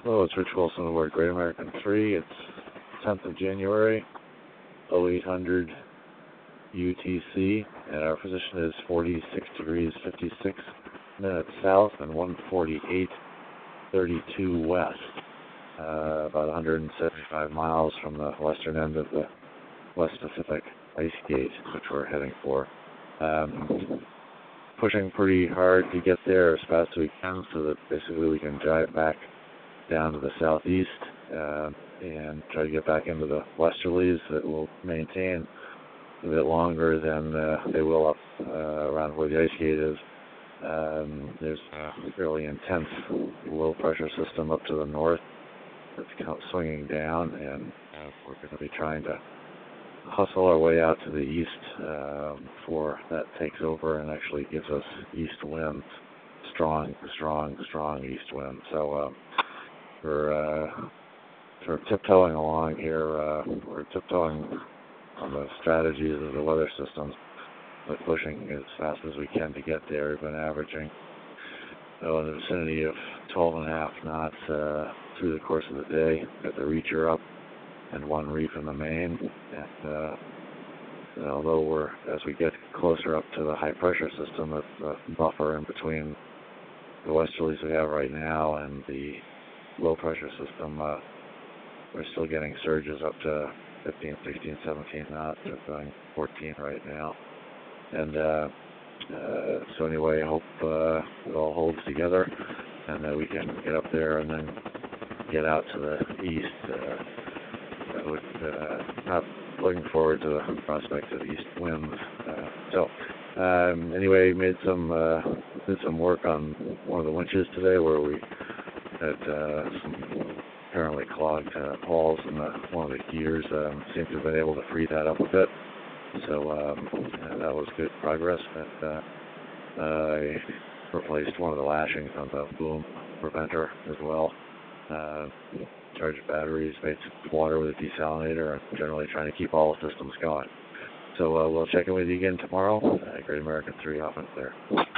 Hello, it's Rich Wilson aboard Great American 3. It's 10th of January, 0800 UTC, and our position is 46 degrees 56 minutes south and 148.32 west, about 175 miles from the western end of the West Pacific ice gate, which we're heading for. Pushing pretty hard to get there as fast as we can so that basically we can drive back down to the southeast and try to get back into the westerlies that will maintain a bit longer than they will up around where the ice gate is. There's a fairly intense low pressure system up to the north that's swinging down, and we're going to be trying to hustle our way out to the east before that takes over and actually gives us east winds, strong east winds. So we're sort of tiptoeing along here. We're tiptoeing on the strategies of the weather systems, but pushing as fast as we can to get there. We've been averaging in the vicinity of 12.5 knots through the course of the day. Got the reacher up and one reef in the main. And although as we get closer up to the high pressure system, the buffer in between the westerlies we have right now and the low pressure system, we're still getting surges up to 15, 16, 17 knots. We're going 14 right now. And so anyway, I hope it all holds together and that we can get up there and then get out to the east. Not looking forward to the prospect of east winds. Anyway, did some work on one of the winches today where we had some apparently clogged holes in one of the gears. Seem to have been able to free that up a bit. So that was good progress. I replaced one of the lashings on the boom preventer as well. Charged batteries, made some water with a desalinator, and generally trying to keep all the systems going. So we'll check in with you again tomorrow. Great American 3 off and clear.